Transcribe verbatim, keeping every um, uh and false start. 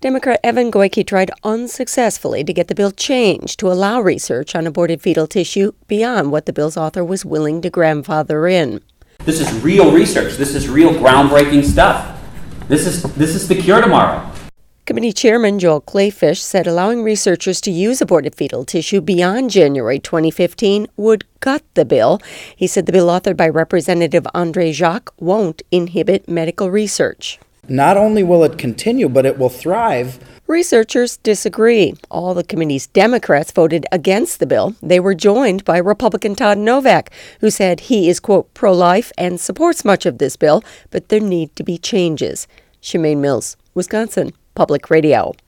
Democrat Evan Goyke tried unsuccessfully to get the bill changed to allow research on aborted fetal tissue beyond what the bill's author was willing to grandfather in. This is real research. This is real groundbreaking stuff. This is this is the cure tomorrow. Committee Chairman Joel Kleefisch said allowing researchers to use aborted fetal tissue beyond January twenty fifteen would gut the bill. He said the bill authored by Representative Andre Jacques won't inhibit medical research. Not only will it continue, but it will thrive. Researchers disagree. All the committee's Democrats voted against the bill. They were joined by Republican Todd Novak, who said he is, quote, pro-life and supports much of this bill, but there need to be changes. Shemaine Mills, Wisconsin Public Radio.